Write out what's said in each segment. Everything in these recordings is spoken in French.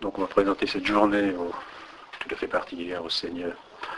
Donc on va présenter cette journée tout à fait particulière au Seigneur.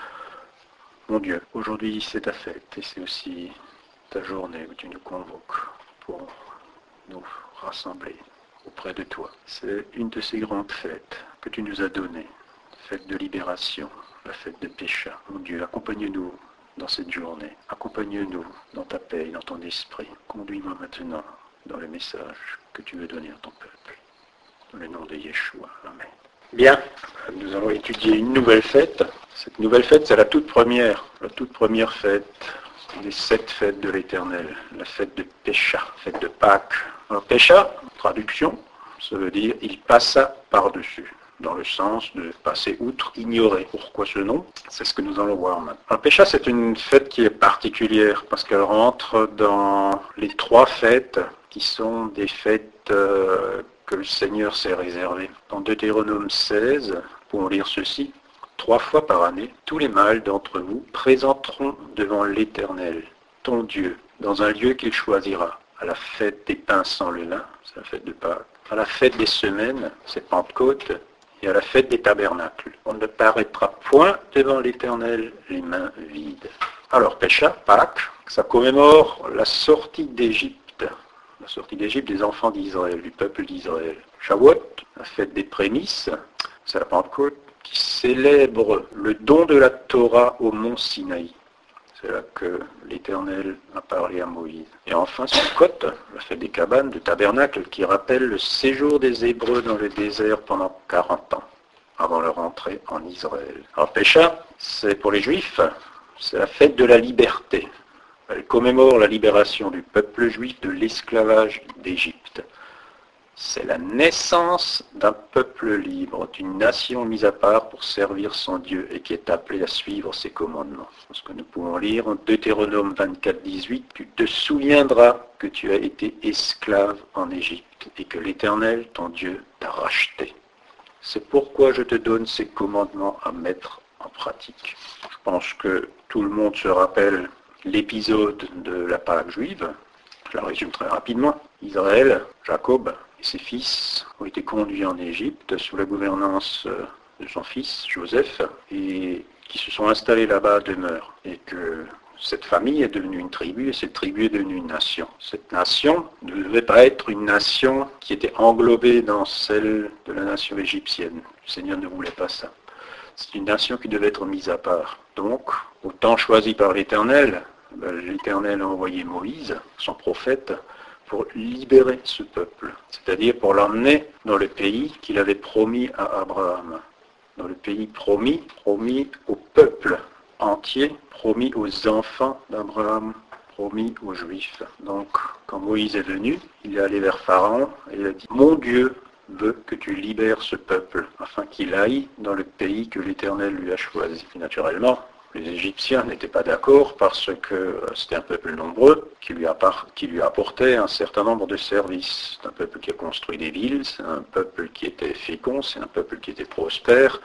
Mon Dieu, aujourd'hui c'est ta fête et c'est aussi ta journée où tu nous convoques pour nous rassembler auprès de toi. C'est une de ces grandes fêtes que tu nous as données, fête de libération, la fête de Pécha. Mon Dieu, accompagne-nous dans cette journée, accompagne-nous dans ta paix et dans ton esprit. Conduis-moi maintenant dans le message que tu veux donner à ton peuple. Dans le nom de Yeshua. Amen. Bien, nous allons étudier une nouvelle fête. Cette nouvelle fête, c'est la toute première fête des 7 fêtes de l'Éternel, la fête de Pécha, fête de Pâques. Alors Pécha, traduction, ça veut dire il passa par-dessus, dans le sens de passer outre, ignorer. Pourquoi ce nom? C'est ce que nous allons voir maintenant. Alors Pécha, c'est une fête qui est particulière parce qu'elle rentre dans les 3 fêtes qui sont des fêtes que le Seigneur s'est réservées. Dans Deutéronome 16, nous pouvons lire ceci. 3 fois par année, tous les mâles d'entre vous présenteront devant l'Éternel, ton Dieu, dans un lieu qu'il choisira, à la fête des pains sans levain, c'est la fête de Pâques, à la fête des semaines, c'est Pentecôte, et à la fête des tabernacles. On ne paraîtra point devant l'Éternel les mains vides. Alors, Pécha, Pâques, ça commémore la sortie d'Égypte. La sortie d'Égypte des enfants d'Israël, du peuple d'Israël. Shavuot, la fête des prémices, c'est la Pentecôte, qui célèbre le don de la Torah au mont Sinaï. C'est là que l'Éternel a parlé à Moïse. Et enfin, Sukkot, la fête des cabanes, de tabernacle, qui rappelle le séjour des Hébreux dans le désert pendant 40 ans, avant leur entrée en Israël. Alors Pécha, c'est pour les Juifs, c'est la fête de la liberté. Elle commémore la libération du peuple juif de l'esclavage d'Égypte. C'est la naissance d'un peuple libre, d'une nation mise à part pour servir son Dieu et qui est appelée à suivre ses commandements. Ce que nous pouvons lire en Deutéronome 24, 18, tu te souviendras que tu as été esclave en Égypte et que l'Éternel, ton Dieu, t'a racheté. C'est pourquoi je te donne ces commandements à mettre en pratique. Je pense que tout le monde se rappelle l'épisode de la Pâque juive. Je la résume très rapidement. Israël, Jacob et ses fils ont été conduits en Égypte sous la gouvernance de son fils Joseph et qui se sont installés là-bas à demeure. Et que cette famille est devenue une tribu et cette tribu est devenue une nation. Cette nation ne devait pas être une nation qui était englobée dans celle de la nation égyptienne. Le Seigneur ne voulait pas ça. C'est une nation qui devait être mise à part. Donc, au temps choisi par l'Éternel, l'Éternel a envoyé Moïse, son prophète, pour libérer ce peuple, c'est-à-dire pour l'emmener dans le pays qu'il avait promis à Abraham, dans le pays promis au peuple entier, promis aux enfants d'Abraham, promis aux Juifs. Donc, quand Moïse est venu, il est allé vers Pharaon et il a dit « Mon Dieu veut que tu libères ce peuple, afin qu'il aille dans le pays que l'Éternel lui a choisi. » Et naturellement, les Égyptiens n'étaient pas d'accord parce que c'était un peuple nombreux qui lui apportait un certain nombre de services. C'est un peuple qui a construit des villes, c'est un peuple qui était fécond, c'est un peuple qui était prospère.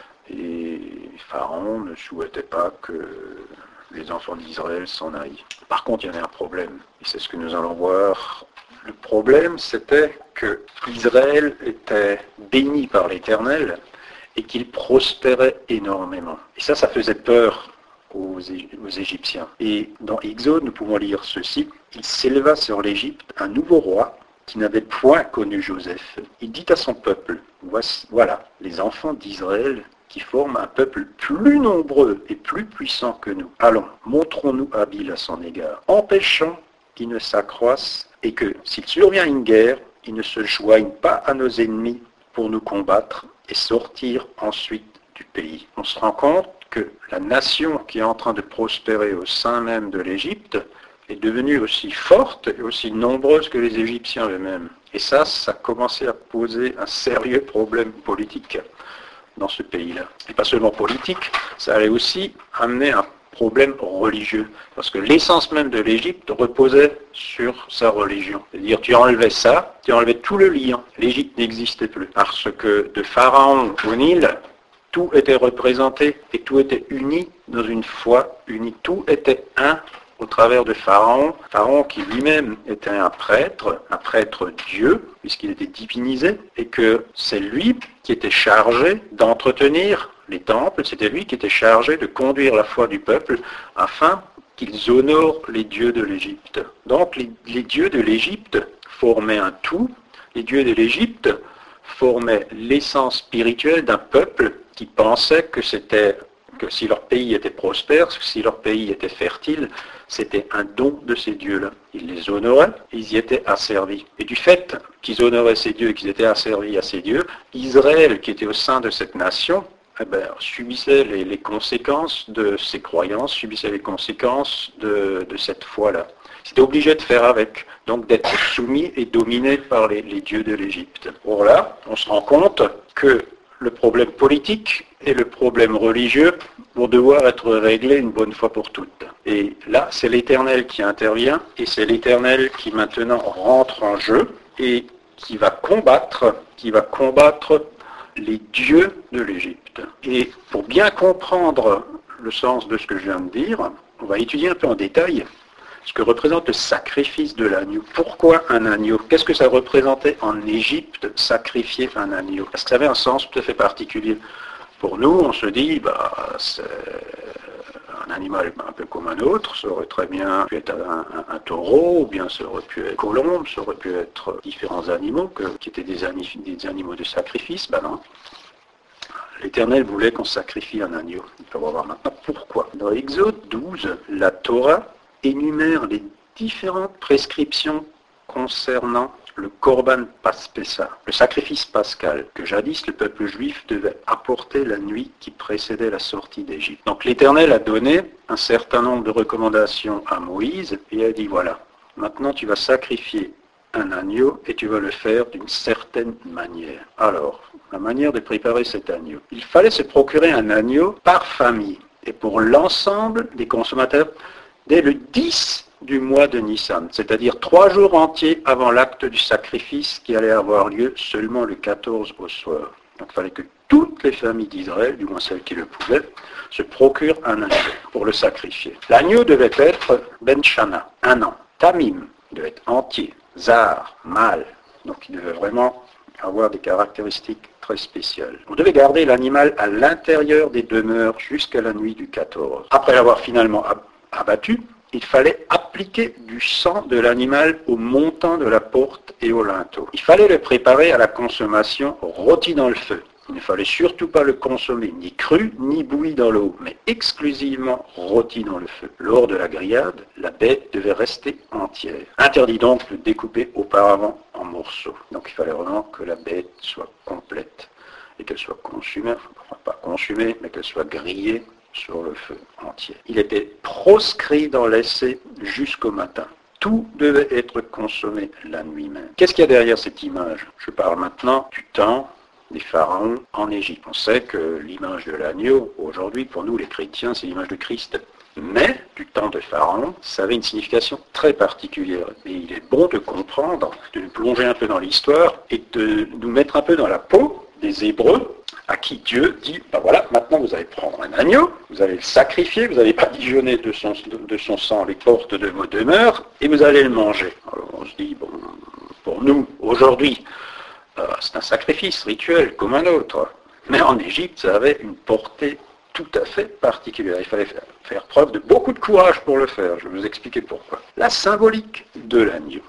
Et Pharaon ne souhaitait pas que les enfants d'Israël s'en aillent. Par contre, il y avait un problème, et c'est ce que nous allons voir. Le problème, c'était que Israël était béni par l'Éternel, et qu'il prospérait énormément. Et ça faisait peur aux Égyptiens. Et dans Exode, nous pouvons lire ceci. Il s'éleva sur l'Égypte un nouveau roi qui n'avait point connu Joseph. Il dit à son peuple, voilà, les enfants d'Israël qui forment un peuple plus nombreux et plus puissant que nous. Allons, montrons-nous habiles à son égard, empêchons qu'il ne s'accroisse et que, s'il survient une guerre, il ne se joigne pas à nos ennemis pour nous combattre et sortir ensuite du pays. On se rend compte que la nation qui est en train de prospérer au sein même de l'Égypte est devenue aussi forte et aussi nombreuse que les Égyptiens eux-mêmes. Et ça commençait à poser un sérieux problème politique dans ce pays-là. Et pas seulement politique, ça allait aussi amener un problème religieux. Parce que l'essence même de l'Égypte reposait sur sa religion. C'est-à-dire, tu enlevais ça, tu enlevais tout le lien. L'Égypte n'existait plus. Parce que de Pharaon au Nil, tout était représenté et tout était uni dans une foi unie. Tout était un au travers de Pharaon. Pharaon qui lui-même était un prêtre Dieu, puisqu'il était divinisé, et que c'est lui qui était chargé d'entretenir les temples, c'était lui qui était chargé de conduire la foi du peuple afin qu'ils honorent les dieux de l'Égypte. Donc les dieux de l'Égypte formaient un tout, les dieux de l'Égypte formaient l'essence spirituelle d'un peuple qui pensait que si leur pays était prospère, si leur pays était fertile, c'était un don de ces dieux-là. Ils les honoraient, ils y étaient asservis. Et du fait qu'ils honoraient ces dieux et qu'ils étaient asservis à ces dieux, Israël, qui était au sein de cette nation, subissait les conséquences de ces croyances, subissait les conséquences de cette foi-là. C'était obligé de faire avec, donc d'être soumis et dominé par les dieux de l'Égypte. Or là, on se rend compte que le problème politique et le problème religieux vont devoir être réglés une bonne fois pour toutes. Et là, c'est l'Éternel qui intervient, et c'est l'Éternel qui maintenant rentre en jeu et qui va combattre les dieux de l'Égypte. Et pour bien comprendre le sens de ce que je viens de dire, on va étudier un peu en détail ce que représente le sacrifice de l'agneau. Pourquoi un agneau? Qu'est-ce que ça représentait en Égypte, sacrifier un agneau? Parce que ça avait un sens tout à fait particulier. Pour nous, on se dit, c'est un animal un peu comme un autre, ça aurait très bien pu être un taureau, ou bien ça aurait pu être colombe, ça aurait pu être différents animaux qui étaient des animaux de sacrifice. Non. L'Éternel voulait qu'on sacrifie un agneau. Il faut voir maintenant pourquoi. Dans Exode 12, la Torah énumère les différentes prescriptions concernant le Korban Paspessa, le sacrifice pascal, que jadis le peuple juif devait apporter la nuit qui précédait la sortie d'Égypte. Donc l'Éternel a donné un certain nombre de recommandations à Moïse et a dit voilà, maintenant tu vas sacrifier un agneau et tu vas le faire d'une certaine manière. Alors, la manière de préparer cet agneau. Il fallait se procurer un agneau par famille et pour l'ensemble des consommateurs dès le 10 du mois de Nissan, c'est-à-dire 3 jours entiers avant l'acte du sacrifice qui allait avoir lieu seulement le 14 au soir. Donc il fallait que toutes les familles d'Israël, du moins celles qui le pouvaient, se procurent un agneau pour le sacrifier. L'agneau devait être Ben Shana, 1 an. Tamim devait être entier. Zar, mâle. Donc il devait vraiment avoir des caractéristiques très spéciales. On devait garder l'animal à l'intérieur des demeures jusqu'à la nuit du 14. Après l'avoir finalement abattu, il fallait appliquer du sang de l'animal au montant de la porte et au linteau. Il fallait le préparer à la consommation rôti dans le feu. Il ne fallait surtout pas le consommer ni cru ni bouilli dans l'eau, mais exclusivement rôti dans le feu. Lors de la grillade, la bête devait rester entière. Interdit donc de découper auparavant en morceaux. Donc il fallait vraiment que la bête soit complète et qu'elle soit consumée, enfin pas consumée, mais qu'elle soit grillée sur le feu entier. Il était proscrit d'en laisser jusqu'au matin. Tout devait être consommé la nuit même. Qu'est-ce qu'il y a derrière cette image? Je parle maintenant du temps des pharaons en Égypte. On sait que l'image de l'agneau, aujourd'hui, pour nous les chrétiens, c'est l'image de Christ. Mais, du temps de Pharaon, ça avait une signification très particulière. Et il est bon de comprendre, de nous plonger un peu dans l'histoire et de nous mettre un peu dans la peau des Hébreux, à qui Dieu dit, voilà, maintenant vous allez prendre un agneau, vous allez le sacrifier, vous allez badigeonner de son sang les portes de vos demeures, et vous allez le manger. Alors on se dit, bon, pour nous, aujourd'hui, c'est un sacrifice rituel comme un autre. Mais en Égypte, ça avait une portée tout à fait particulière. Il fallait faire preuve de beaucoup de courage pour le faire. Je vais vous expliquer pourquoi. La symbolique de l'agneau.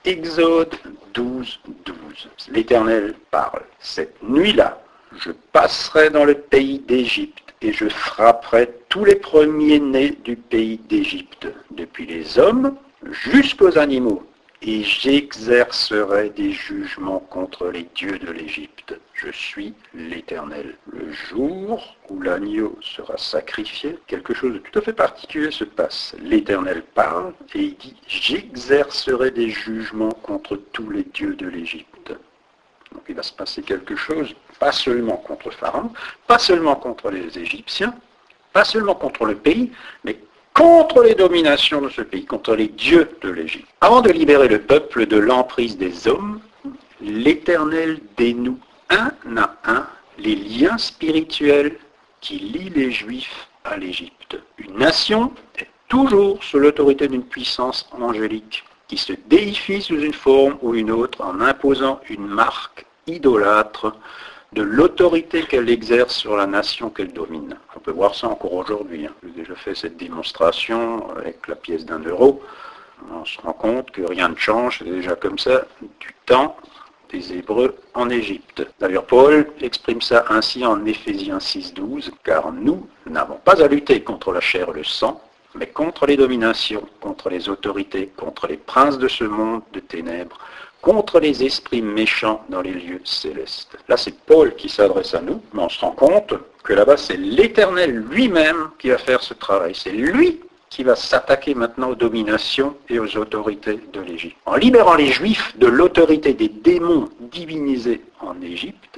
Exode 12, 12. L'Éternel parle. Cette nuit-là, je passerai dans le pays d'Égypte et je frapperai tous les premiers-nés du pays d'Égypte, depuis les hommes jusqu'aux animaux. Et j'exercerai des jugements contre les dieux de l'Égypte. Je suis l'Éternel. Le jour où l'agneau sera sacrifié, quelque chose de tout à fait particulier se passe. L'Éternel parle et il dit « J'exercerai des jugements contre tous les dieux de l'Égypte ». Donc il va se passer quelque chose, pas seulement contre Pharaon, pas seulement contre les Égyptiens, pas seulement contre le pays, mais contre les dominations de ce pays, contre les dieux de l'Égypte. Avant de libérer le peuple de l'emprise des hommes, l'Éternel dénoue un à un les liens spirituels qui lient les Juifs à l'Égypte. Une nation est toujours sous l'autorité d'une puissance angélique qui se déifie sous une forme ou une autre en imposant une marque idolâtre de l'autorité qu'elle exerce sur la nation qu'elle domine. On peut voir ça encore aujourd'hui. J'ai déjà fait cette démonstration avec la pièce d'1 €. On se rend compte que rien ne change, c'est déjà comme ça du temps des Hébreux en Égypte. D'ailleurs, Paul exprime ça ainsi en Éphésiens 6,12, car nous n'avons pas à lutter contre la chair et le sang, mais contre les dominations, contre les autorités, contre les princes de ce monde de ténèbres, contre les esprits méchants dans les lieux célestes. Là, c'est Paul qui s'adresse à nous, mais on se rend compte que là-bas, c'est l'Éternel lui-même qui va faire ce travail. C'est lui qui va s'attaquer maintenant aux dominations et aux autorités de l'Égypte. En libérant les Juifs de l'autorité des démons divinisés en Égypte,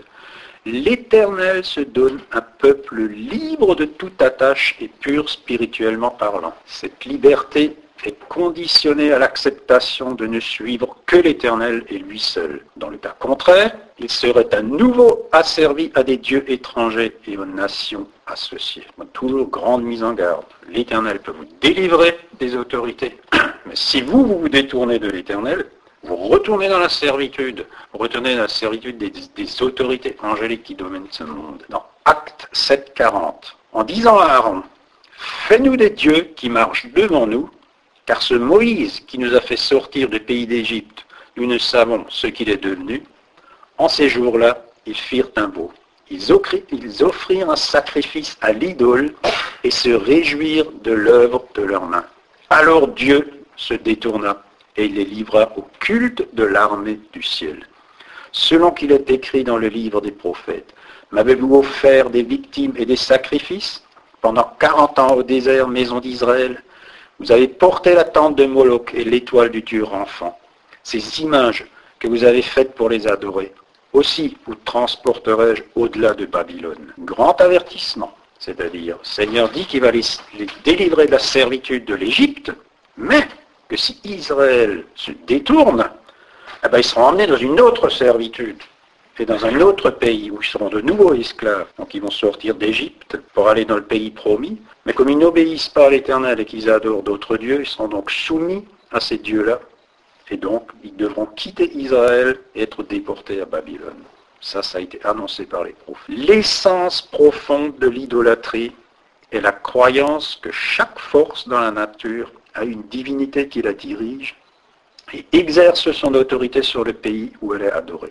l'Éternel se donne un peuple libre de toute attache et pur spirituellement parlant. Cette liberté est conditionnée à l'acceptation de ne suivre que l'Éternel et lui seul. Dans le cas contraire, il serait à nouveau asservi à des dieux étrangers et aux nations associées. Toujours grande mise en garde. L'Éternel peut vous délivrer des autorités, mais si vous détournez de l'Éternel, vous retournez dans la servitude. Vous retournez dans la servitude des autorités angéliques qui dominent ce monde. Dans Actes 7,40, en disant à Aaron, « Fais-nous des dieux qui marchent devant nous, car ce Moïse qui nous a fait sortir du pays d'Égypte, nous ne savons ce qu'il est devenu. » En ces jours-là, ils firent un veau. Ils offrirent un sacrifice à l'idole et se réjouirent de l'œuvre de leurs mains. Alors Dieu se détourna et il les livra au culte de l'armée du ciel. Selon qu'il est écrit dans le livre des prophètes, « M'avez-vous offert des victimes et des sacrifices pendant 40 ans au désert, maison d'Israël? Vous avez porté la tente de Moloch et l'étoile du Dieu enfant, ces images que vous avez faites pour les adorer. Aussi vous transporterai-je au-delà de Babylone. » Grand avertissement, c'est-à-dire, le Seigneur dit qu'il va les délivrer de la servitude de l'Égypte, mais que si Israël se détourne, ils seront emmenés dans une autre servitude, et dans un autre pays où ils seront de nouveau esclaves. Donc ils vont sortir d'Égypte pour aller dans le pays promis, mais comme ils n'obéissent pas à l'Éternel et qu'ils adorent d'autres dieux, ils seront donc soumis à ces dieux-là, et donc ils devront quitter Israël et être déportés à Babylone. Ça a été annoncé par les prophètes. L'essence profonde de l'idolâtrie est la croyance que chaque force dans la nature a une divinité qui la dirige et exerce son autorité sur le pays où elle est adorée.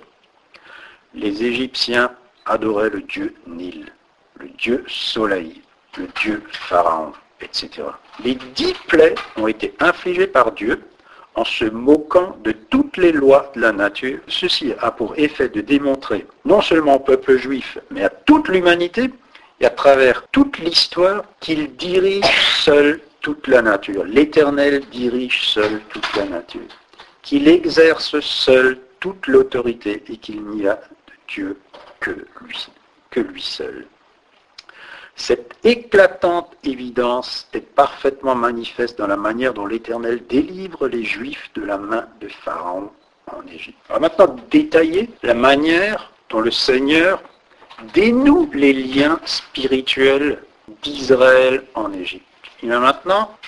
Les Égyptiens adoraient le dieu Nil, le dieu Soleil, le dieu Pharaon, etc. Les 10 plaies ont été infligées par Dieu en se moquant de toutes les lois de la nature. Ceci a pour effet de démontrer, non seulement au peuple juif, mais à toute l'humanité, et à travers toute l'histoire, qu'il dirige seul toute la nature. L'Éternel dirige seul toute la nature. Qu'il exerce seul toute l'autorité et qu'il n'y a de Dieu que lui seul. Cette éclatante évidence est parfaitement manifeste dans la manière dont l'Éternel délivre les Juifs de la main de Pharaon en Égypte. Alors maintenant, détailler la manière dont le Seigneur dénoue les liens spirituels d'Israël en Égypte. Il va maintenant,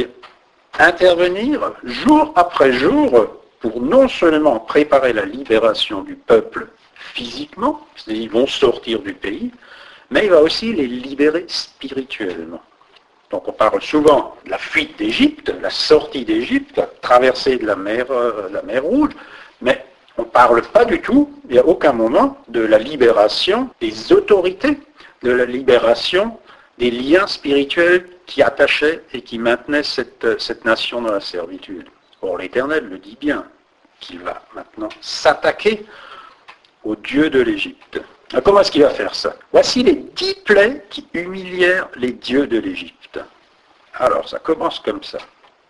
intervenir jour après jour pour non seulement préparer la libération du peuple physiquement, c'est-à-dire ils vont sortir du pays, mais il va aussi les libérer spirituellement. Donc on parle souvent de la fuite d'Égypte, la sortie d'Égypte, la traversée de la mer Rouge, mais on ne parle pas du tout, il n'y a aucun moment, de la libération des autorités, de la libération des liens spirituels qui attachaient et qui maintenaient cette nation dans la servitude. Or l'Éternel le dit bien, qu'il va maintenant s'attaquer aux dieux de l'Égypte. Alors, comment est-ce qu'il va faire ça? Voici les 10 plaies qui humilièrent les dieux de l'Égypte. Alors, ça commence comme ça.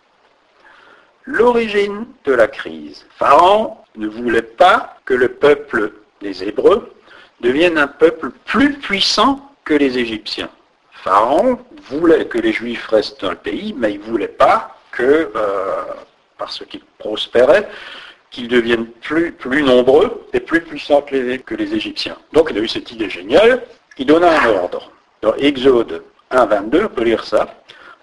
L'origine de la crise. Pharaon ne voulait pas que le peuple des Hébreux devienne un peuple plus puissant que les Égyptiens. Pharaon voulait que les Juifs restent dans le pays, mais il ne voulait pas que, parce qu'ils prospéraient, qu'ils deviennent plus nombreux et plus puissants que les Égyptiens. Donc il a eu cette idée géniale, il donna un ordre. Dans Exode 1, 22, on peut lire ça.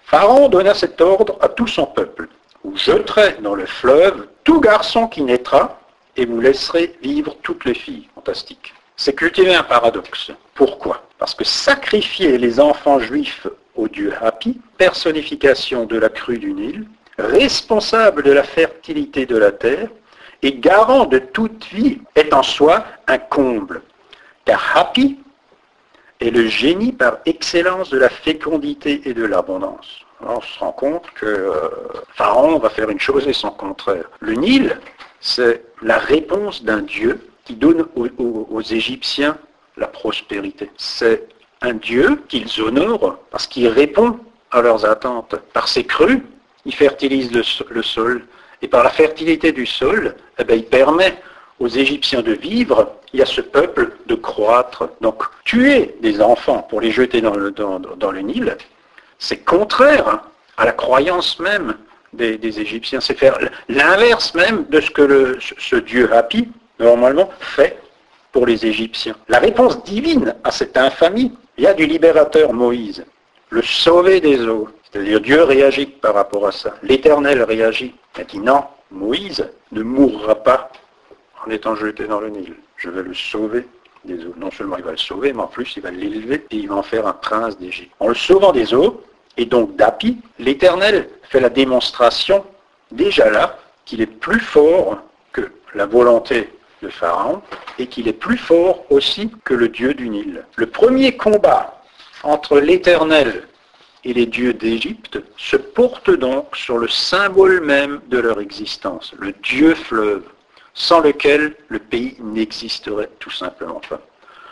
Pharaon donna cet ordre à tout son peuple. Vous jeterez dans le fleuve tout garçon qui naîtra et vous laisserez vivre toutes les filles. Fantastique. C'est cultiver un paradoxe. Pourquoi? Parce que sacrifier les enfants juifs au dieu Hapi, personnification de la crue du Nil, responsable de la fertilité de la terre et garant de toute vie, est en soi un comble. Car Hapi est le génie par excellence de la fécondité et de l'abondance. Alors on se rend compte que Pharaon va faire une chose et son contraire. Le Nil, c'est la réponse d'un Dieu qui donne aux Égyptiens la prospérité. C'est un Dieu qu'ils honorent parce qu'il répond à leurs attentes. Par ses crues, il fertilise le sol. Et par la fertilité du sol, il permet aux Égyptiens de vivre et à ce peuple de croître. Donc, tuer des enfants pour les jeter dans le Nil, c'est contraire à la croyance même des Égyptiens. C'est faire l'inverse même de ce que ce Dieu Hapi, normalement, fait pour les Égyptiens. La réponse divine à cette infamie vient du libérateur Moïse, le sauvé des eaux. C'est-à-dire Dieu réagit par rapport à ça. L'Éternel réagit. Il dit non, Moïse ne mourra pas en étant jeté dans le Nil. Je vais le sauver des eaux. Non seulement il va le sauver, mais en plus il va l'élever et il va en faire un prince d'Égypte. En le sauvant des eaux, et donc d'Hapi, l'Éternel fait la démonstration, déjà là, qu'il est plus fort que la volonté de Pharaon et qu'il est plus fort aussi que le Dieu du Nil. Le premier combat entre l'Éternel et les dieux d'Égypte se porte donc sur le symbole même de leur existence, le Dieu fleuve, sans lequel le pays n'existerait tout simplement pas.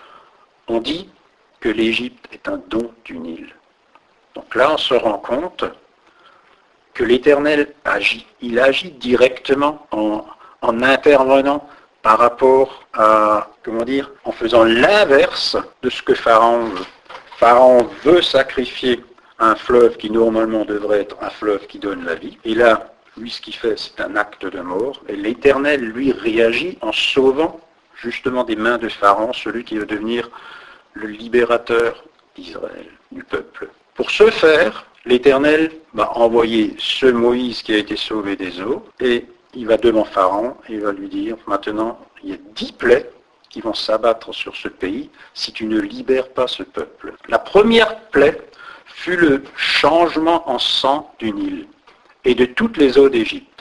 On dit que l'Égypte est un don du Nil. Donc là, on se rend compte que l'Éternel agit. Il agit directement en intervenant par rapport à, en faisant l'inverse de ce que Pharaon veut. Pharaon veut sacrifier un fleuve qui normalement devrait être un fleuve qui donne la vie. Et là, lui, ce qu'il fait, c'est un acte de mort. Et l'Éternel, lui, réagit en sauvant justement des mains de Pharaon, celui qui va devenir le libérateur d'Israël, du peuple. Pour ce faire, l'Éternel va envoyer ce Moïse qui a été sauvé des eaux, et il va devant Pharaon et il va lui dire, maintenant, il y a 10 plaies qui vont s'abattre sur ce pays si tu ne libères pas ce peuple. La première plaie fut le changement en sang du Nil et de toutes les eaux d'Égypte.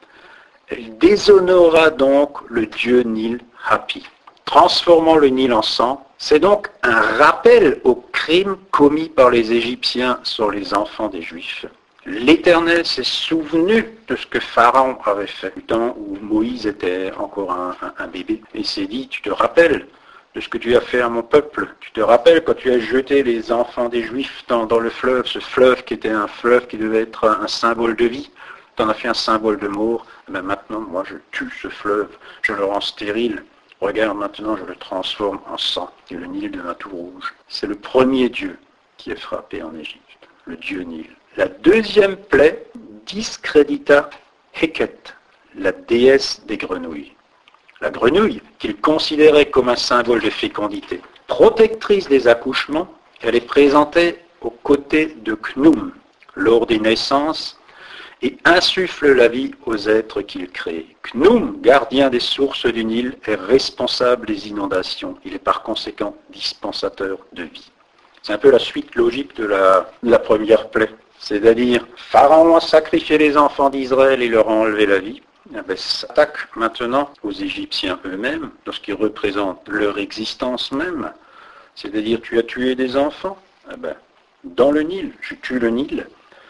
Elle déshonora donc le dieu Nil Hapi, transformant le Nil en sang. C'est donc un rappel au crime commis par les Égyptiens sur les enfants des Juifs. L'Éternel s'est souvenu de ce que Pharaon avait fait, du temps où Moïse était encore un bébé. Et il s'est dit, tu te rappelles de ce que tu as fait à mon peuple. Tu te rappelles quand tu as jeté les enfants des Juifs dans le fleuve, ce fleuve qui était un fleuve qui devait être un symbole de vie. Tu en as fait un symbole de mort. Mais maintenant, moi, je tue ce fleuve. Je le rends stérile. Regarde, maintenant, je le transforme en sang. Et le Nil devint tout rouge. C'est le premier Dieu qui est frappé en Égypte, le Dieu Nil. La deuxième plaie discrédita Heket, la déesse des grenouilles. La grenouille, qu'il considérait comme un symbole de fécondité. Protectrice des accouchements, elle est présentée aux côtés de Khnum lors des naissances et insuffle la vie aux êtres qu'il crée. Khnum, gardien des sources du Nil, est responsable des inondations. Il est par conséquent dispensateur de vie. C'est un peu la suite logique de la première plaie. C'est-à-dire, Pharaon a sacrifié les enfants d'Israël et leur a enlevé la vie. S'attaque maintenant aux Égyptiens eux-mêmes, lorsqu'ils représentent leur existence même. C'est-à-dire, tu as tué des enfants dans le Nil, je tue le Nil.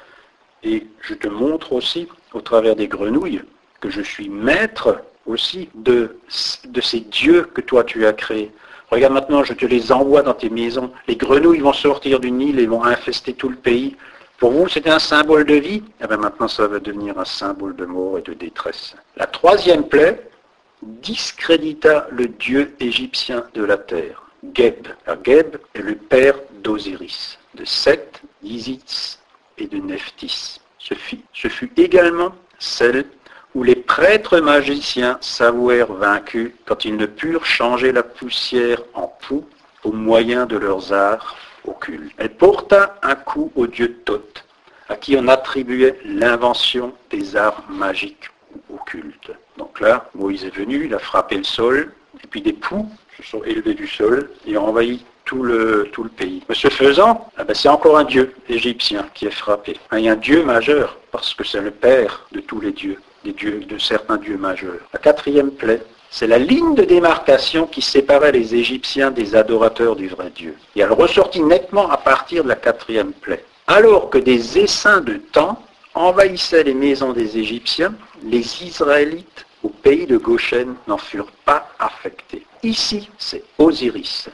Et je te montre aussi, au travers des grenouilles, que je suis maître aussi de ces dieux que toi tu as créés. Regarde maintenant, je te les envoie dans tes maisons. Les grenouilles vont sortir du Nil et vont infester tout le pays. Pour vous, c'était un symbole de vie. Maintenant, ça va devenir un symbole de mort et de détresse. La troisième plaie discrédita le dieu égyptien de la terre, Geb. Geb est le père d'Osiris, de Seth, d'Isis et de Nephthys. Ce fut également celle où les prêtres magiciens s'avouèrent vaincus quand ils ne purent changer la poussière en poux au moyen de leurs arts occultes. Elle porta un coup au dieu Thoth, à qui on attribuait l'invention des arts magiques ou occultes. Donc là, Moïse est venu, il a frappé le sol, et puis des poux se sont élevés du sol et ont envahi tout le pays. Mais ce faisant, c'est encore un dieu égyptien qui est frappé. Et un dieu majeur, parce que c'est le père de tous les dieux, de certains dieux majeurs. La quatrième plaie, c'est la ligne de démarcation qui séparait les Égyptiens des adorateurs du vrai Dieu. Et elle ressortit nettement à partir de la quatrième plaie. Alors que des essaims de temps envahissaient les maisons des Égyptiens, les Israélites au pays de Goshen n'en furent pas affectés. Ici, c'est Osiris,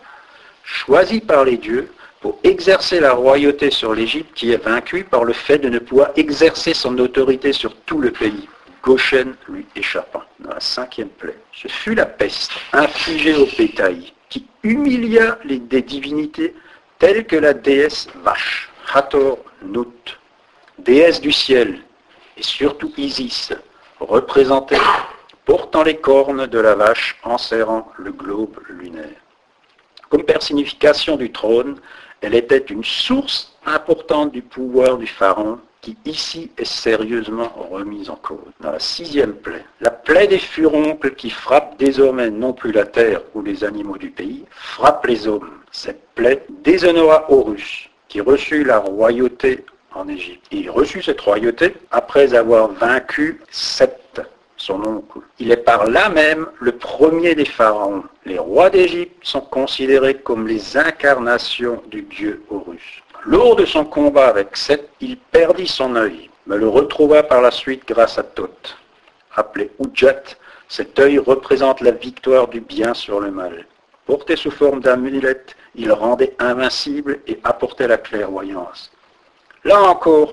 choisi par les dieux pour exercer la royauté sur l'Égypte qui est vaincue par le fait de ne pouvoir exercer son autorité sur tout le pays. Goshen lui échappa. Dans la cinquième plaie, ce fut la peste infligée au bétail qui humilia des divinités telles que la déesse vache, Hathor Nut, déesse du ciel, et surtout Isis, représentée portant les cornes de la vache enserrant le globe lunaire. Comme personnification du trône, elle était une source importante du pouvoir du pharaon qui ici est sérieusement remise en cause. Dans la sixième plaie, la plaie des furoncles qui frappe désormais non plus la terre ou les animaux du pays, frappe les hommes. Cette plaie déshonora Horus, qui reçut la royauté en Égypte. Il reçut cette royauté après avoir vaincu Seth, son oncle. Il est par là même le premier des pharaons. Les rois d'Égypte sont considérés comme les incarnations du dieu Horus. Lors de son combat avec Seth, il perdit son œil, mais le retrouva par la suite grâce à Thoth. Appelé Udjat, cet œil représente la victoire du bien sur le mal. Porté sous forme d'amulette, il rendait invincible et apportait la clairvoyance. Là encore,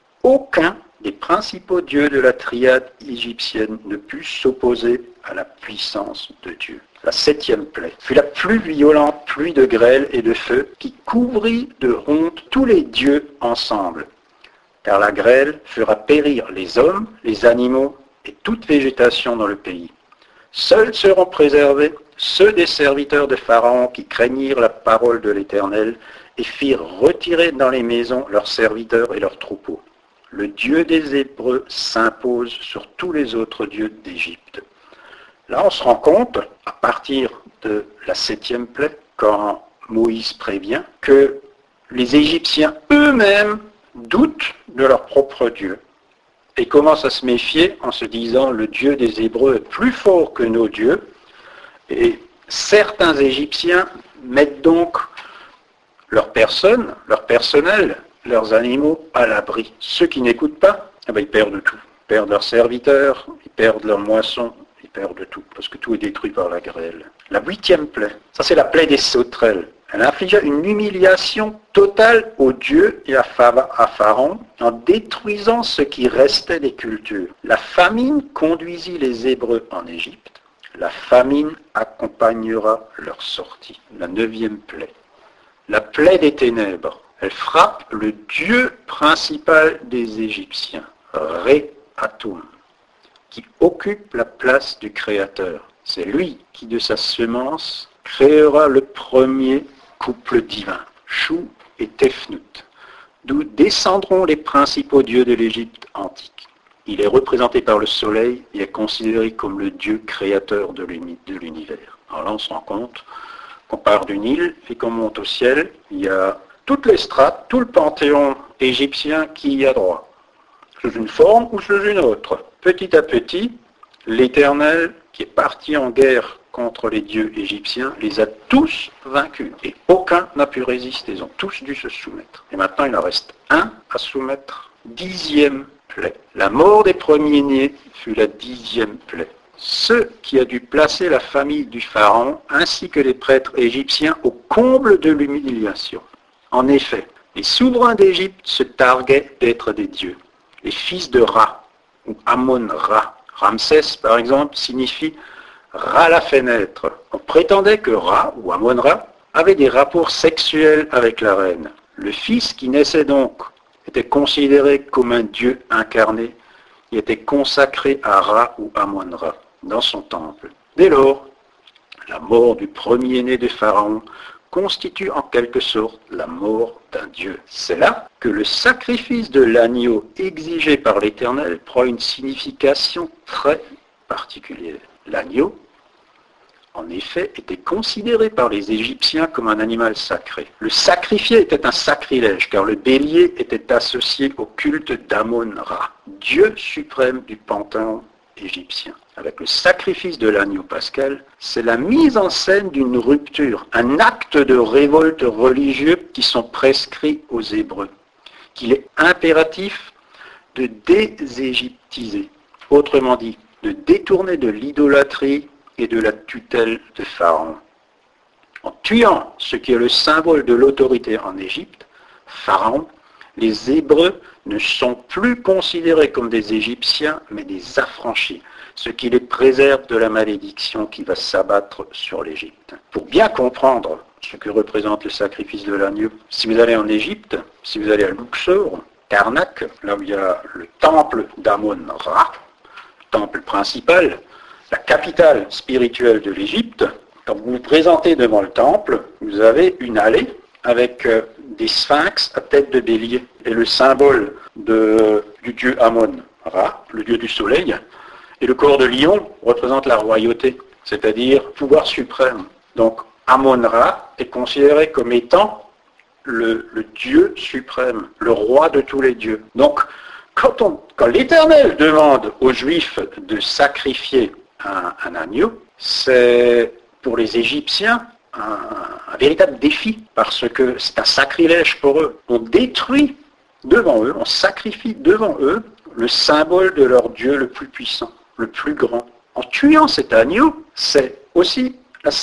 aucun des principaux dieux de la triade égyptienne ne put s'opposer à la puissance de Dieu. La septième plaie fut la plus violente pluie de grêle et de feu qui couvrit de honte tous les dieux ensemble. Car la grêle fera périr les hommes, les animaux et toute végétation dans le pays. Seuls seront préservés ceux des serviteurs de Pharaon qui craignirent la parole de l'Éternel et firent retirer dans les maisons leurs serviteurs et leurs troupeaux. Le Dieu des Hébreux s'impose sur tous les autres dieux d'Égypte. Là, on se rend compte, à partir de la septième plaie, quand Moïse prévient, que les Égyptiens eux-mêmes doutent de leur propre Dieu et commencent à se méfier en se disant le Dieu des Hébreux est plus fort que nos dieux. Et certains Égyptiens mettent donc leur personne, leur personnel, leurs animaux à l'abri. Ceux qui n'écoutent pas, ils perdent tout. Ils perdent leurs serviteurs, ils perdent leurs moissons, ils perdent tout, parce que tout est détruit par la grêle. La huitième plaie, ça c'est la plaie des sauterelles. Elle infligea une humiliation totale aux dieux et à Pharaon en détruisant ce qui restait des cultures. La famine conduisit les Hébreux en Égypte. La famine accompagnera leur sortie. La neuvième plaie. La plaie des ténèbres. Elle frappe le dieu principal des Égyptiens, Ré-Atum, qui occupe la place du Créateur. C'est lui qui, de sa semence, créera le premier couple divin, Chou et Tefnut, d'où descendront les principaux dieux de l'Égypte antique. Il est représenté par le soleil et est considéré comme le dieu créateur de l'univers. Alors là, on se rend compte qu'on part du Nil et qu'on monte au ciel, il y a toutes les strates, tout le panthéon égyptien qui y a droit, sous une forme ou sous une autre. Petit à petit, l'Éternel, qui est parti en guerre contre les dieux égyptiens, les a tous vaincus. Et aucun n'a pu résister, ils ont tous dû se soumettre. Et maintenant, il en reste un à soumettre. 10e plaie. La mort des premiers-nés fut la 10e plaie. Ce qui a dû placer la famille du Pharaon ainsi que les prêtres égyptiens au comble de l'humiliation. En effet, les souverains d'Égypte se targuaient d'être des dieux. Les fils de Ra, ou Amon-Ra. Ramsès, par exemple, signifie Ra l'a fait naître. On prétendait que Ra, ou Amon-Ra, avait des rapports sexuels avec la reine. Le fils qui naissait donc était considéré comme un dieu incarné et était consacré à Ra ou Amon-Ra dans son temple. Dès lors, la mort du premier-né de Pharaon constitue en quelque sorte la mort d'un Dieu. C'est là que le sacrifice de l'agneau exigé par l'Éternel prend une signification très particulière. L'agneau, en effet, était considéré par les Égyptiens comme un animal sacré. Le sacrifié était un sacrilège, car le bélier était associé au culte d'Amon-Ra, dieu suprême du panthéon égyptien. Avec le sacrifice de l'agneau pascal, c'est la mise en scène d'une rupture, un acte de révolte religieux qui sont prescrits aux Hébreux, qu'il est impératif de déségyptiser, autrement dit, de détourner de l'idolâtrie et de la tutelle de Pharaon. En tuant ce qui est le symbole de l'autorité en Égypte, Pharaon, les Hébreux ne sont plus considérés comme des Égyptiens, mais des affranchis, ce qui les préserve de la malédiction qui va s'abattre sur l'Égypte. Pour bien comprendre ce que représente le sacrifice de l'agneau, si vous allez en Égypte, si vous allez à Luxor, Karnak, là où il y a le temple d'Amon-Ra, temple principal, la capitale spirituelle de l'Égypte, quand vous vous présentez devant le temple, vous avez une allée avec des sphinx à tête de bélier. Et le symbole du dieu Amon-Ra, le dieu du soleil, et le corps de lion représente la royauté, c'est-à-dire le pouvoir suprême. Donc Amon-Ra est considéré comme étant le Dieu suprême, le roi de tous les dieux. Donc quand l'Éternel demande aux Juifs de sacrifier un agneau, c'est pour les Égyptiens un véritable défi, parce que c'est un sacrilège pour eux. On détruit devant eux, on sacrifie devant eux le symbole de leur Dieu le plus puissant, le plus grand. En tuant cet agneau, c'est aussi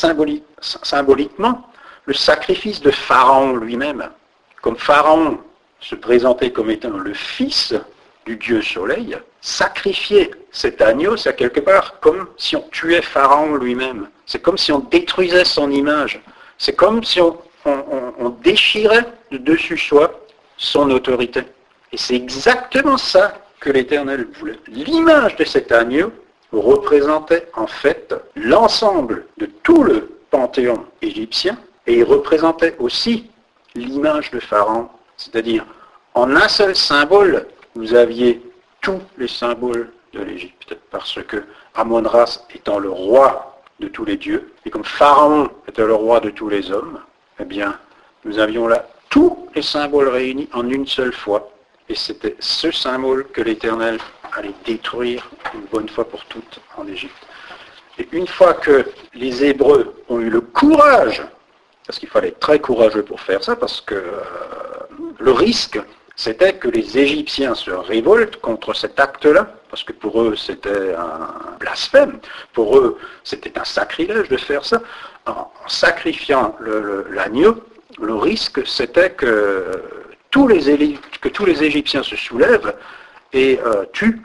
symboliquement le sacrifice de Pharaon lui-même. Comme Pharaon se présentait comme étant le fils du Dieu soleil, sacrifier cet agneau, c'est quelque part comme si on tuait Pharaon lui-même. C'est comme si on détruisait son image. C'est comme si on déchirait de dessus soi son autorité. Et c'est exactement ça que l'Éternel voulait. L'image de cet agneau représentait en fait l'ensemble de tout le panthéon égyptien, et il représentait aussi l'image de Pharaon. C'est-à-dire, en un seul symbole, vous aviez tous les symboles de l'Égypte, parce que Amon-Ra étant le roi de tous les dieux, et comme Pharaon était le roi de tous les hommes, eh bien, nous avions là tous les symboles réunis en une seule fois, et c'était ce symbole que l'Éternel allait détruire une bonne fois pour toutes en Égypte. Et une fois que les Hébreux ont eu le courage, parce qu'il fallait être très courageux pour faire ça, parce que le risque, c'était que les Égyptiens se révoltent contre cet acte-là, parce que pour eux c'était un blasphème, pour eux c'était un sacrilège de faire ça. En sacrifiant l'agneau, le risque c'était que tous les Égyptiens se soulèvent et tuent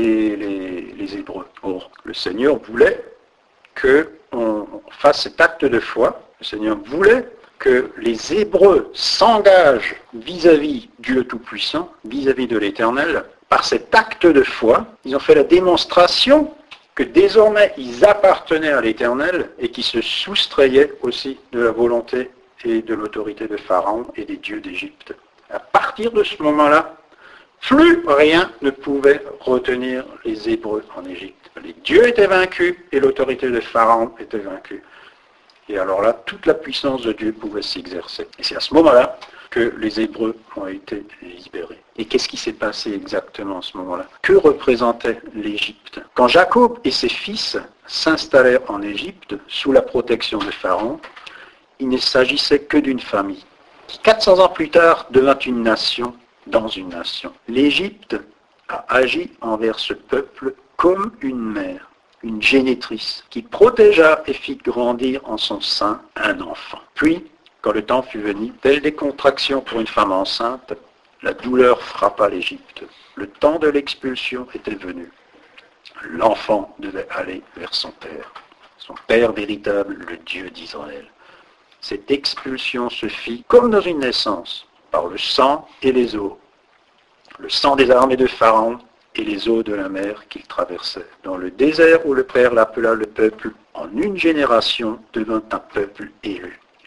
les Hébreux. Or, le Seigneur voulait qu'on fasse cet acte de foi. Le Seigneur voulait que les Hébreux s'engagent vis-à-vis Dieu Tout-Puissant, vis-à-vis de l'Éternel. Par cet acte de foi, ils ont fait la démonstration que désormais ils appartenaient à l'Éternel et qu'ils se soustrayaient aussi de la volonté et de l'autorité de Pharaon et des dieux d'Égypte. À partir de ce moment-là, plus rien ne pouvait retenir les Hébreux en Égypte. Les dieux étaient vaincus et l'autorité de Pharaon était vaincue. Et alors là, toute la puissance de Dieu pouvait s'exercer. Et c'est à ce moment-là que les Hébreux ont été libérés. Et qu'est-ce qui s'est passé exactement à ce moment-là? Que représentait l'Égypte? Quand Jacob et ses fils s'installèrent en Égypte, sous la protection de Pharaon, il ne s'agissait que d'une famille, qui 400 ans plus tard devint une nation dans une nation. L'Égypte a agi envers ce peuple comme une mère, une génitrice, qui protégea et fit grandir en son sein un enfant. Puis, quand le temps fut venu, telles des contractions pour une femme enceinte, la douleur frappa l'Égypte. Le temps de l'expulsion était venu. L'enfant devait aller vers son père véritable, le Dieu d'Israël. Cette expulsion se fit comme dans une naissance, par le sang et les eaux. Le sang des armées de Pharaon et les eaux de la mer qu'il traversait. Dans le désert où le Père l'appela le peuple, en une génération devint un peuple élu.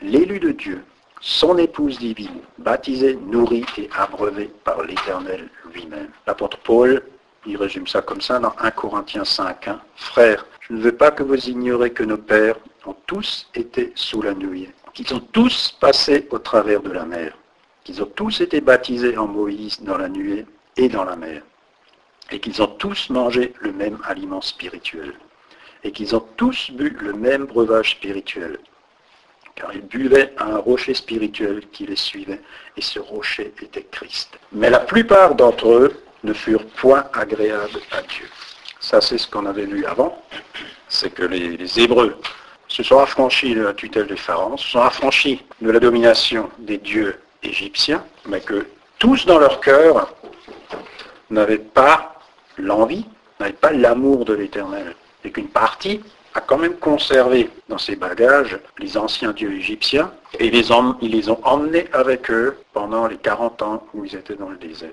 l'élu de Dieu, son épouse divine, baptisée, nourrie et abreuvée par l'Éternel lui-même. L'apôtre Paul, il résume ça comme ça dans 1 Corinthiens 5, « Frères, je ne veux pas que vous ignorez que nos pères ont tous été sous la nuée, qu'ils ont tous passé au travers de la mer, qu'ils ont tous été baptisés en Moïse dans la nuée et dans la mer, et qu'ils ont tous mangé le même aliment spirituel, et qu'ils ont tous bu le même breuvage spirituel, car ils buvaient à un rocher spirituel qui les suivait, et ce rocher était Christ. Mais la plupart d'entre eux ne furent point agréables à Dieu. » Ça, c'est ce qu'on avait vu avant, c'est que les Hébreux se sont affranchis de la tutelle des pharaons, se sont affranchis de la domination des dieux égyptiens, mais que tous dans leur cœur n'avaient pas l'envie, n'avaient pas l'amour de l'Éternel, et qu'une partie a quand même conservé dans ses bagages les anciens dieux égyptiens, et ils les ont emmenés avec eux pendant les 40 ans où ils étaient dans le désert.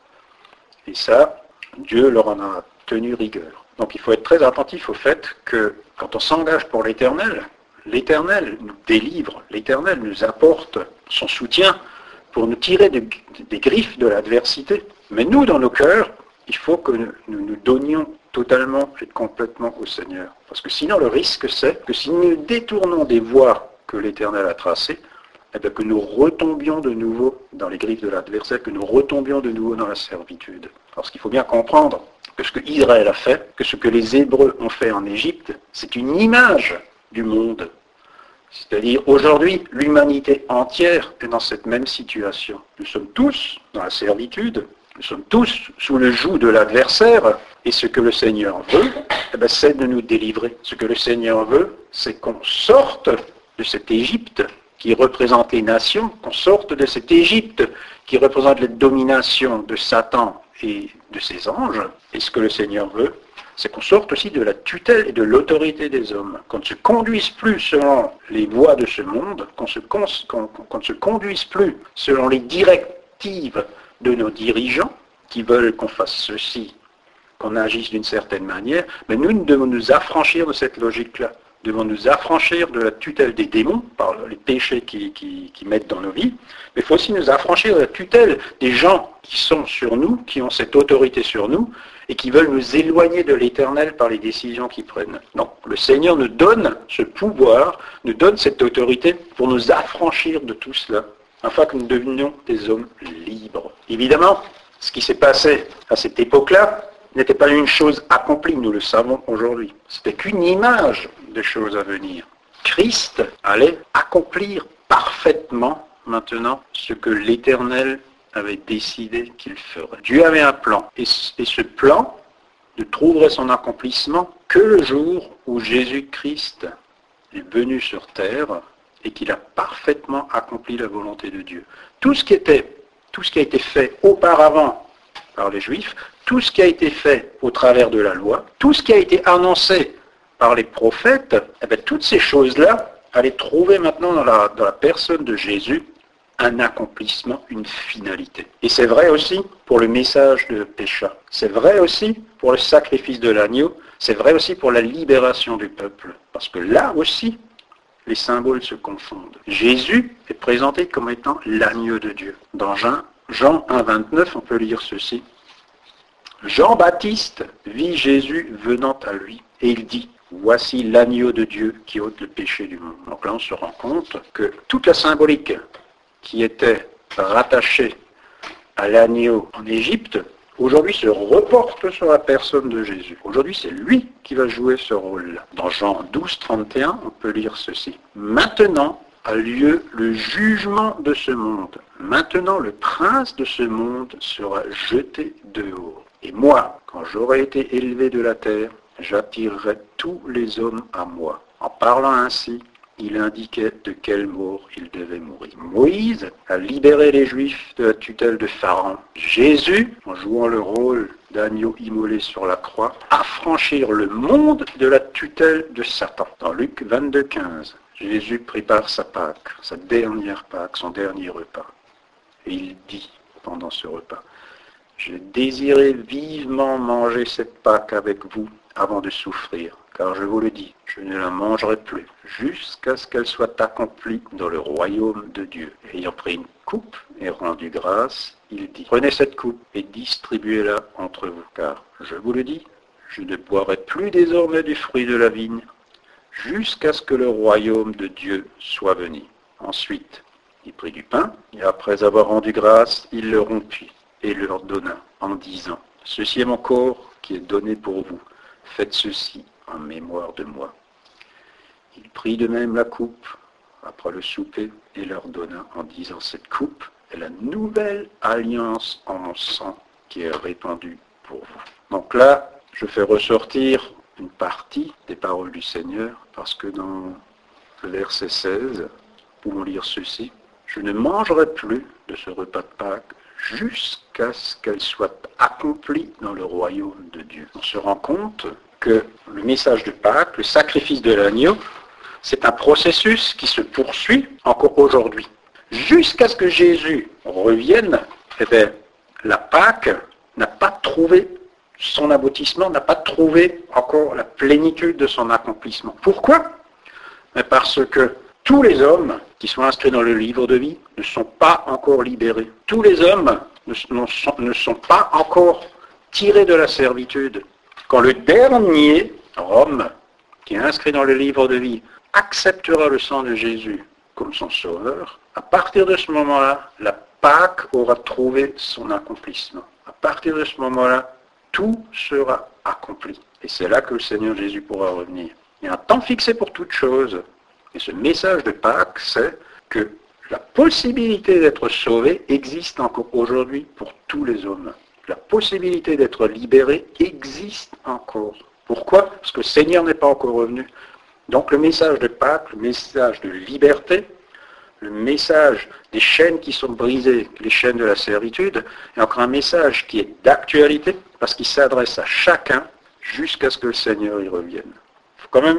Et ça, Dieu leur en a tenu rigueur. Donc il faut être très attentif au fait que quand on s'engage pour l'Éternel, l'Éternel nous délivre, l'Éternel nous apporte son soutien pour nous tirer des griffes de l'adversité. Mais nous, dans nos cœurs, il faut que nous nous donnions totalement et complètement au Seigneur. Parce que sinon, le risque, c'est que si nous détournons des voies que l'Éternel a tracées, eh bien, que nous retombions de nouveau dans les griffes de l'adversaire, que nous retombions de nouveau dans la servitude. Parce qu'il faut bien comprendre que ce que Israël a fait, que ce que les Hébreux ont fait en Égypte, c'est une image du monde. C'est-à-dire, aujourd'hui, l'humanité entière est dans cette même situation. Nous sommes tous dans la servitude, nous sommes tous sous le joug de l'adversaire, et ce que le Seigneur veut, eh bien, c'est de nous délivrer. Ce que le Seigneur veut, c'est qu'on sorte de cette Égypte qui représente les nations, qu'on sorte de cette Égypte qui représente la domination de Satan et de ses anges. Et ce que le Seigneur veut, c'est qu'on sorte aussi de la tutelle et de l'autorité des hommes, qu'on ne se conduise plus selon les voies de ce monde, qu'on ne se conduise plus selon les directives de nos dirigeants qui veulent qu'on fasse ceci, qu'on agisse d'une certaine manière, mais nous devons nous affranchir de cette logique-là. Nous devons nous affranchir de la tutelle des démons par les péchés qui mettent dans nos vies, mais il faut aussi nous affranchir de la tutelle des gens qui sont sur nous, qui ont cette autorité sur nous, et qui veulent nous éloigner de l'Éternel par les décisions qu'ils prennent. Donc le Seigneur nous donne ce pouvoir, nous donne cette autorité pour nous affranchir de tout cela, afin que nous devenions des hommes libres. Évidemment, ce qui s'est passé à cette époque-là n'était pas une chose accomplie, nous le savons aujourd'hui. C'était qu'une image des choses à venir. Christ allait accomplir parfaitement maintenant ce que l'Éternel avait décidé qu'il ferait. Dieu avait un plan, et ce plan ne trouverait son accomplissement que le jour où Jésus-Christ est venu sur terre et qu'il a parfaitement accompli la volonté de Dieu. Tout ce qui a été fait auparavant par les Juifs, tout ce qui a été fait au travers de la loi, tout ce qui a été annoncé par les prophètes, eh bien, toutes ces choses-là allaient trouver maintenant dans la personne de Jésus un accomplissement, une finalité. Et c'est vrai aussi pour le message de Pécha. C'est vrai aussi pour le sacrifice de l'agneau. C'est vrai aussi pour la libération du peuple. Parce que là aussi, les symboles se confondent. Jésus est présenté comme étant l'agneau de Dieu. Dans Jean 1, 29, on peut lire ceci. Jean-Baptiste vit Jésus venant à lui et il dit « Voici l'agneau de Dieu qui ôte le péché du monde ». Donc là, on se rend compte que toute la symbolique qui était rattachée à l'agneau en Égypte, aujourd'hui se reporte sur la personne de Jésus. Aujourd'hui, c'est lui qui va jouer ce rôle-là. Dans Jean 12, 31, on peut lire ceci. « Maintenant a lieu le jugement de ce monde. Maintenant, le prince de ce monde sera jeté dehors. Et moi, quand j'aurai été élevé de la terre, j'attirerai tous les hommes à moi. » En parlant ainsi, il indiquait de quelle mort il devait mourir. Moïse a libéré les Juifs de la tutelle de Pharaon. Jésus, en jouant le rôle d'agneau immolé sur la croix, a franchi le monde de la tutelle de Satan. Dans Luc 22, 15, Jésus prépare sa Pâque, sa dernière Pâque, son dernier repas. Et il dit pendant ce repas, « Je désirais vivement manger cette Pâque avec vous avant de souffrir, car je vous le dis, je ne la mangerai plus, jusqu'à ce qu'elle soit accomplie dans le royaume de Dieu. Ayant pris une coupe et rendu grâce, il dit, prenez cette coupe et distribuez-la entre vous, car je vous le dis, je ne boirai plus désormais du fruit de la vigne, jusqu'à ce que le royaume de Dieu soit venu. Ensuite, il prit du pain, et après avoir rendu grâce, il le rompit et leur donna, en disant, ceci est mon corps qui est donné pour vous. Faites ceci en mémoire de moi. Il prit de même la coupe, après le souper, et leur donna, en disant, cette coupe est la nouvelle alliance en mon sang qui est répandue pour vous. Donc là, je fais ressortir une partie des paroles du Seigneur, parce que dans le verset 16, nous pouvons lire ceci, je ne mangerai plus de ce repas de Pâques jusqu'à ce qu'elle soit accomplie dans le royaume de Dieu. On se rend compte que le message de Pâques, le sacrifice de l'agneau, c'est un processus qui se poursuit encore aujourd'hui. Jusqu'à ce que Jésus revienne, eh bien, la Pâque n'a pas trouvé son aboutissement, n'a pas trouvé encore la plénitude de son accomplissement. Pourquoi ? Parce que tous les hommes qui sont inscrits dans le livre de vie ne sont pas encore libérés. Tous les hommes ne sont pas encore tirés de la servitude. Quand le dernier homme qui est inscrit dans le livre de vie acceptera le sang de Jésus comme son sauveur, à partir de ce moment-là, la Pâque aura trouvé son accomplissement. À partir de ce moment-là, tout sera accompli. Et c'est là que le Seigneur Jésus pourra revenir. Il y a un temps fixé pour toute chose. Et ce message de Pâques, c'est que la possibilité d'être sauvé existe encore aujourd'hui pour tous les hommes. La possibilité d'être libéré existe encore. Pourquoi ? Parce que le Seigneur n'est pas encore revenu. Donc le message de Pâques, le message de liberté, le message des chaînes qui sont brisées, les chaînes de la servitude, est encore un message qui est d'actualité, parce qu'il s'adresse à chacun jusqu'à ce que le Seigneur y revienne. Il faut quand même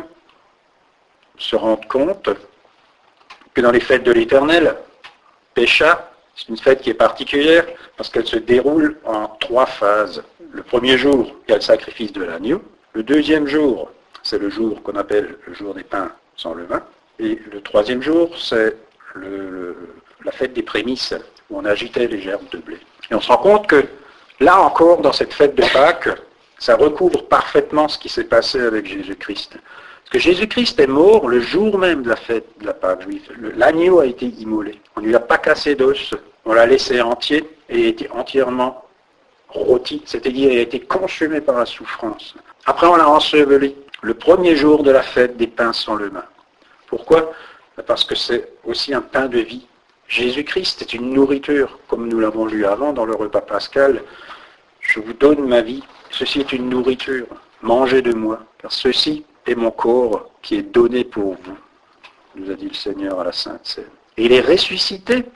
se rendre compte que dans les fêtes de l'Éternel, Pécha, c'est une fête qui est particulière parce qu'elle se déroule en 3 phases. Le premier jour, il y a le sacrifice de l'agneau. Le deuxième jour, c'est le jour qu'on appelle le jour des pains sans levain. Et le troisième jour, c'est la fête des prémices, où on agitait les gerbes de blé. Et on se rend compte que là encore, dans cette fête de Pâques, ça recouvre parfaitement ce qui s'est passé avec Jésus-Christ. Parce que Jésus-Christ est mort le jour même de la fête de la Pâque juive. L'agneau a été immolé. On ne lui a pas cassé d'os, on l'a laissé entier et il a été entièrement rôti, c'est-à-dire il a été consumé par la souffrance. Après on l'a enseveli le premier jour de la fête des pains sans levain. Pourquoi ? Parce que c'est aussi un pain de vie. Jésus-Christ est une nourriture, comme nous l'avons lu avant dans le repas pascal. Je vous donne ma vie, ceci est une nourriture, mangez de moi, car ceci est mon corps qui est donné pour vous, nous a dit le Seigneur à la Sainte Seine. Et il est ressuscité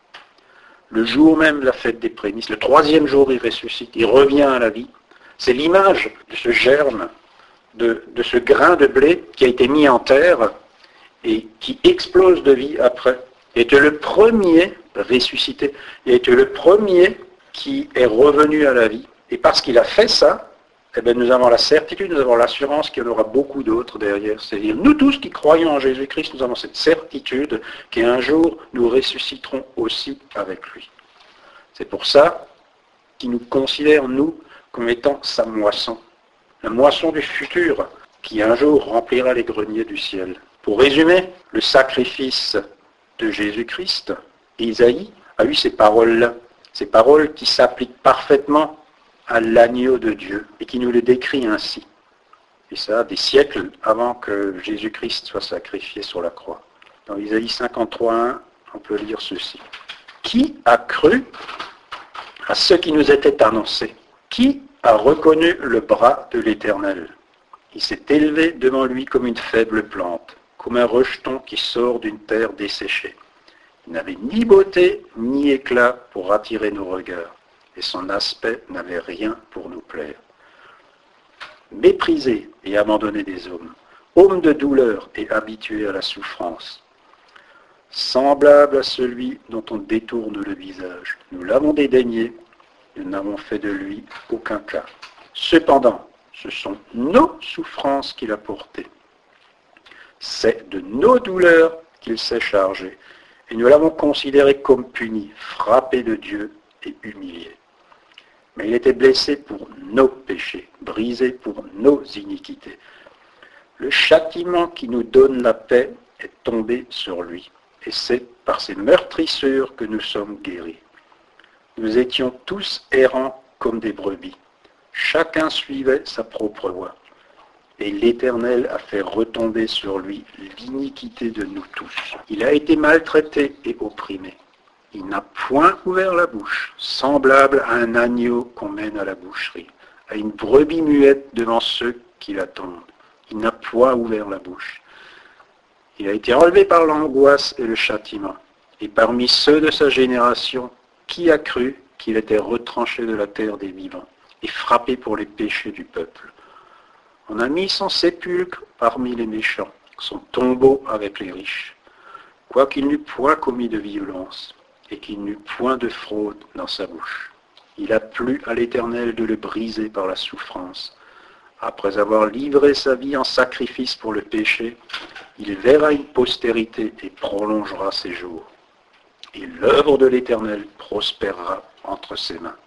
le jour même de la fête des prémices. Le 3e jour, il ressuscite, il revient à la vie. C'est l'image de ce germe, de ce grain de blé qui a été mis en terre et qui explose de vie après. Il était le premier ressuscité. Il était le premier qui est revenu à la vie. Et parce qu'il a fait ça, eh bien, nous avons la certitude, nous avons l'assurance qu'il y en aura beaucoup d'autres derrière. C'est-à-dire, nous tous qui croyons en Jésus-Christ, nous avons cette certitude qu'un jour, nous ressusciterons aussi avec lui. C'est pour ça qu'il nous considère, nous, comme étant sa moisson. La moisson du futur, qui un jour remplira les greniers du ciel. Pour résumer, le sacrifice de Jésus-Christ, Isaïe a eu ces paroles-là. Ces paroles qui s'appliquent parfaitement à l'agneau de Dieu, et qui nous le décrit ainsi. Et ça, des siècles avant que Jésus-Christ soit sacrifié sur la croix. Dans Isaïe 53:1, on peut lire ceci. Qui a cru à ce qui nous était annoncé ? Qui a reconnu le bras de l'Éternel ? Il s'est élevé devant lui comme une faible plante, comme un rejeton qui sort d'une terre desséchée. Il n'avait ni beauté ni éclat pour attirer nos regards. Et son aspect n'avait rien pour nous plaire. Méprisé et abandonné des hommes, homme de douleur et habitué à la souffrance, semblable à celui dont on détourne le visage. Nous l'avons dédaigné, nous n'avons fait de lui aucun cas. Cependant, Ce sont nos souffrances qu'il a portées. C'est de nos douleurs qu'il s'est chargé. Et nous l'avons considéré comme puni, frappé de Dieu et humilié. Mais il était blessé pour nos péchés, brisé pour nos iniquités. Le châtiment qui nous donne la paix est tombé sur lui. Et c'est par ses meurtrissures que nous sommes guéris. Nous étions tous errants comme des brebis. Chacun suivait sa propre voie. Et l'Éternel a fait retomber sur lui l'iniquité de nous tous. Il a été maltraité et opprimé. Il n'a point ouvert la bouche, semblable à un agneau qu'on mène à la boucherie, à une brebis muette devant ceux qui l'attendent. Il n'a point ouvert la bouche. Il a été relevé par l'angoisse et le châtiment. Et parmi ceux de sa génération, qui a cru qu'il était retranché de la terre des vivants et frappé pour les péchés du peuple? On a mis son sépulcre parmi les méchants, son tombeau avec les riches, quoiqu'il n'eût point commis de violence et qu'il n'eût point de fraude dans sa bouche. Il a plu à l'Éternel de le briser par la souffrance. Après avoir livré sa vie en sacrifice pour le péché, il verra une postérité et prolongera ses jours. Et l'œuvre de l'Éternel prospérera entre ses mains.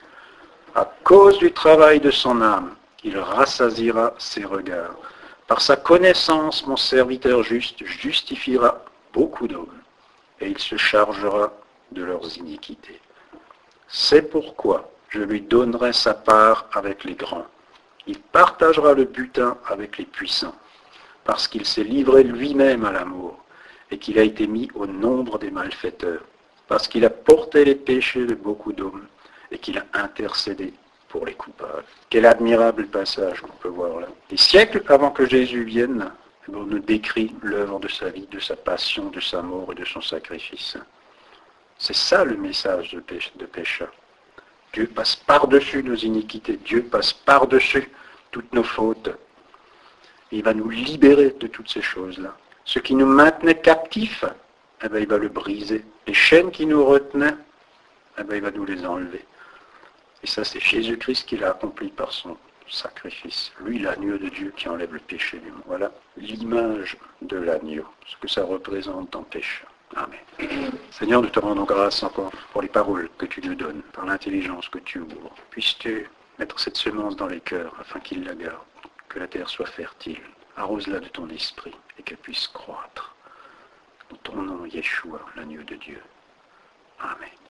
À cause du travail de son âme, il rassasiera ses regards. Par sa connaissance, mon serviteur juste justifiera beaucoup d'hommes, et il se chargera de leurs iniquités. C'est pourquoi je lui donnerai sa part avec les grands. Il partagera le butin avec les puissants, parce qu'il s'est livré lui-même à l'amour, et qu'il a été mis au nombre des malfaiteurs, parce qu'il a porté les péchés de beaucoup d'hommes, et qu'il a intercédé pour les coupables. Quel admirable passage qu'on peut voir là. Des siècles avant que Jésus vienne, on nous décrit l'œuvre de sa vie, de sa passion, de sa mort et de son sacrifice. C'est ça le message de Pécha. Dieu passe par-dessus nos iniquités, Dieu passe par-dessus toutes nos fautes. Il va nous libérer de toutes ces choses-là. Ce qui nous maintenait captifs, il va le briser. Les chaînes qui nous retenaient, il va nous les enlever. Et ça, c'est Jésus-Christ qui l'a accompli par son sacrifice. Lui, l'agneau de Dieu qui enlève le péché du monde. Voilà l'image de l'agneau, ce que ça représente dans le péché. Amen. Seigneur, nous te rendons grâce encore pour les paroles que tu nous donnes, par l'intelligence que tu ouvres. Puisses-tu mettre cette semence dans les cœurs afin qu'ils la gardent, que la terre soit fertile. Arrose-la de ton esprit et qu'elle puisse croître. Dans ton nom, Yeshua, l'agneau de Dieu. Amen.